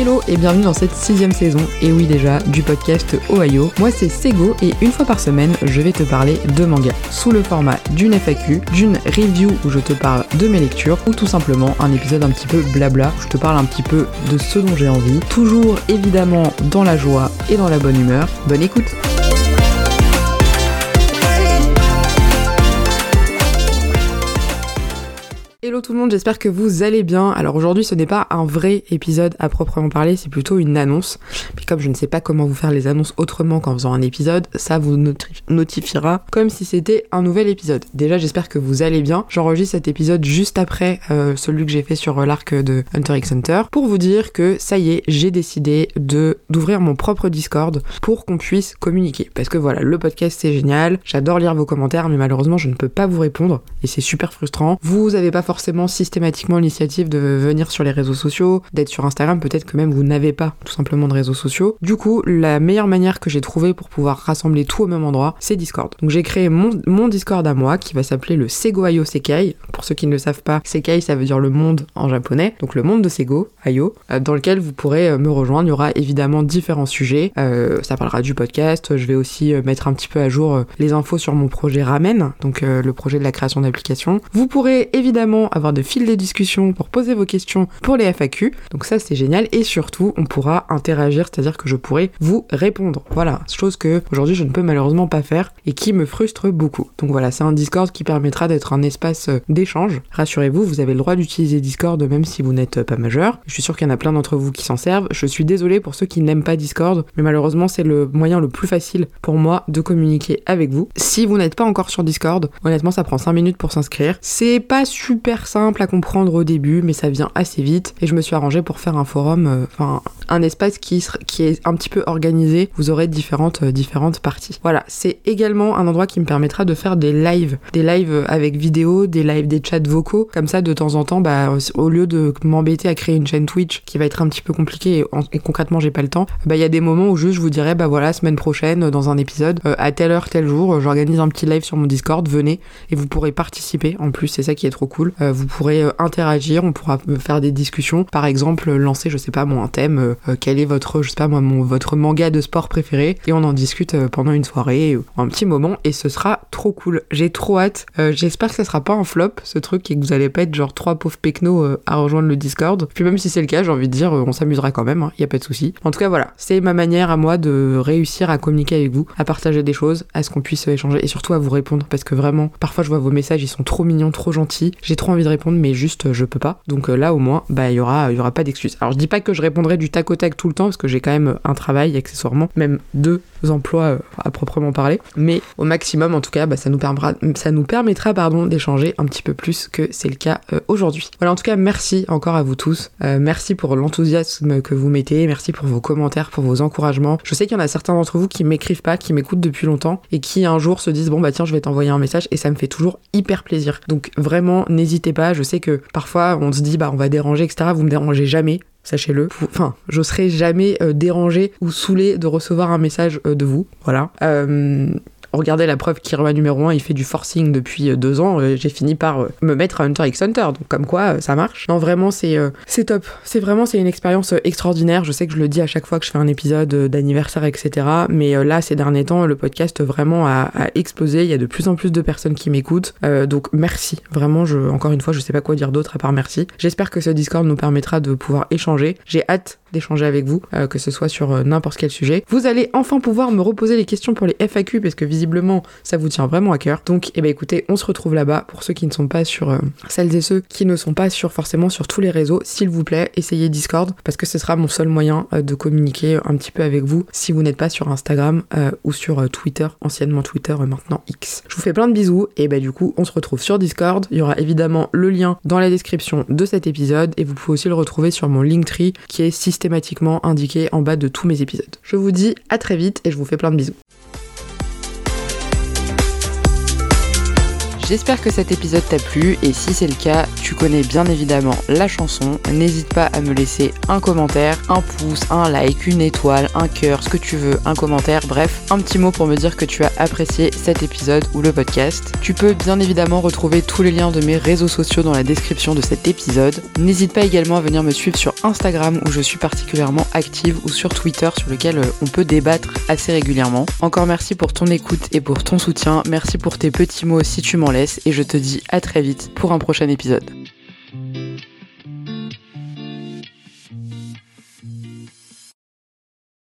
Hello et bienvenue dans cette 6ème saison, et oui déjà, du podcast Ohio. Moi c'est Sego et une fois par semaine, je vais te parler de manga, sous le format d'une FAQ, d'une review où je te parle de mes lectures, ou tout simplement un épisode un petit peu blabla, où je te parle un petit peu de ce dont j'ai envie, toujours évidemment dans la joie et dans la bonne humeur. Bonne écoute! Hello tout le monde, j'espère que vous allez bien. Alors aujourd'hui ce n'est pas un vrai épisode à proprement parler, c'est plutôt une annonce. Puis comme je ne sais pas comment vous faire les annonces autrement qu'en faisant un épisode, ça vous notifiera comme si c'était un nouvel épisode. Déjà j'espère que vous allez bien. J'enregistre cet épisode juste après celui que j'ai fait sur l'arc de Hunter x Hunter pour vous dire que ça y est, j'ai décidé d'ouvrir mon propre Discord pour qu'on puisse communiquer. Parce que voilà, le podcast c'est génial, j'adore lire vos commentaires mais malheureusement je ne peux pas vous répondre et c'est super frustrant. Vous avez pas forcément systématiquement l'initiative de venir sur les réseaux sociaux, d'être sur Instagram, peut-être que même vous n'avez pas tout simplement de réseaux sociaux. Du coup, la meilleure manière que j'ai trouvée pour pouvoir rassembler tout au même endroit, c'est Discord. Donc j'ai créé mon Discord à moi qui va s'appeler le Sego Ayo Sekai. Pour ceux qui ne le savent pas, Sekai ça veut dire le monde en japonais, donc le monde de Sego, Ayo, dans lequel vous pourrez me rejoindre. Il y aura évidemment différents sujets, ça parlera du podcast, je vais aussi mettre un petit peu à jour les infos sur mon projet Ramen, donc le projet de la création d'applications. Vous pourrez évidemment avoir de fil de discussion pour poser vos questions pour les FAQ, donc ça c'est génial, et surtout on pourra interagir, c'est-à-dire que je pourrai vous répondre. Voilà, chose que aujourd'hui je ne peux malheureusement pas faire et qui me frustre beaucoup. Donc voilà, c'est un Discord qui permettra d'être un espace d'échange. Rassurez-vous, vous avez le droit d'utiliser Discord même si vous n'êtes pas majeur. Je suis sûr qu'il y en a plein d'entre vous qui s'en servent. Je suis désolée pour ceux qui n'aiment pas Discord, mais malheureusement c'est le moyen le plus facile pour moi de communiquer avec vous. Si vous n'êtes pas encore sur Discord, honnêtement ça prend 5 minutes pour s'inscrire. C'est pas super simple à comprendre au début, mais ça vient assez vite, et je me suis arrangée pour faire un forum, un espace qui est un petit peu organisé. Vous aurez différentes parties. Voilà, c'est également un endroit qui me permettra de faire des lives avec vidéo, des lives, des chats vocaux, comme ça de temps en temps, au lieu de m'embêter à créer une chaîne Twitch qui va être un petit peu compliquée et concrètement j'ai pas le temps, il y a des moments où juste je vous dirais voilà, semaine prochaine dans un épisode, à telle heure, tel jour, j'organise un petit live sur mon Discord, venez et vous pourrez participer. En plus c'est ça qui est trop cool, vous pourrez interagir, on pourra faire des discussions, par exemple lancer, je sais pas moi, un thème, quel est votre, je sais pas moi, votre manga de sport préféré, et on en discute pendant une soirée, un petit moment, et ce sera trop cool. J'ai trop hâte, j'espère que ça sera pas un flop ce truc et que vous allez pas être genre 3 pauvres pecnos à rejoindre le Discord. Puis même si c'est le cas, j'ai envie de dire, on s'amusera quand même, y a pas de souci. En tout cas voilà, c'est ma manière à moi de réussir à communiquer avec vous, à partager des choses, à ce qu'on puisse échanger et surtout à vous répondre, parce que vraiment parfois je vois vos messages, ils sont trop mignons, trop gentils, j'ai trop envie de répondre mais juste je peux pas. Donc là au moins il y aura pas d'excuses. Alors je dis pas que je répondrai du tac au tac tout le temps parce que j'ai quand même un travail accessoirement, même 2 emplois à proprement parler, mais au maximum en tout cas ça nous permettra d'échanger un petit peu plus que c'est le cas aujourd'hui. Voilà, en tout cas merci encore à vous tous, merci pour l'enthousiasme que vous mettez, merci pour vos commentaires, pour vos encouragements. Je sais qu'il y en a certains d'entre vous qui m'écrivent pas, qui m'écoutent depuis longtemps et qui un jour se disent tiens je vais t'envoyer un message, et ça me fait toujours hyper plaisir. Donc vraiment n'hésitez pas, je sais que parfois on se dit on va déranger etc, vous me dérangez jamais, sachez-le. Enfin, je serai jamais dérangée ou saoulée de recevoir un message de vous, voilà. Regardez la preuve, Kirua numéro 1, il fait du forcing depuis 2 ans, j'ai fini par me mettre à Hunter x Hunter, donc comme quoi ça marche. Non vraiment c'est top, c'est une expérience extraordinaire. Je sais que je le dis à chaque fois que je fais un épisode d'anniversaire etc, mais là ces derniers temps le podcast vraiment a explosé, il y a de plus en plus de personnes qui m'écoutent, donc merci, vraiment encore une fois je sais pas quoi dire d'autre à part merci. J'espère que ce Discord nous permettra de pouvoir échanger, j'ai hâte d'échanger avec vous, que ce soit sur n'importe quel sujet. Vous allez enfin pouvoir me reposer les questions pour les FAQ parce que visiblement ça vous tient vraiment à cœur. Donc écoutez, on se retrouve là-bas. Pour ceux qui ne sont pas sur celles et ceux qui ne sont pas forcément sur tous les réseaux, s'il vous plaît, essayez Discord parce que ce sera mon seul moyen de communiquer un petit peu avec vous si vous n'êtes pas sur Instagram ou sur Twitter, anciennement Twitter, maintenant X. Je vous fais plein de bisous et du coup on se retrouve sur Discord. Il y aura évidemment le lien dans la description de cet épisode et vous pouvez aussi le retrouver sur mon Linktree qui est systématiquement indiqué en bas de tous mes épisodes. Je vous dis à très vite et je vous fais plein de bisous. J'espère que cet épisode t'a plu et si c'est le cas, tu connais bien évidemment la chanson. N'hésite pas à me laisser un commentaire, un pouce, un like, une étoile, un cœur, ce que tu veux, un commentaire, bref, un petit mot pour me dire que tu as apprécié cet épisode ou le podcast. Tu peux bien évidemment retrouver tous les liens de mes réseaux sociaux dans la description de cet épisode. N'hésite pas également à venir me suivre sur Instagram où je suis particulièrement active ou sur Twitter sur lequel on peut débattre assez régulièrement. Encore merci pour ton écoute et pour ton soutien. Merci pour tes petits mots si tu m'en laisses et je te dis à très vite pour un prochain épisode.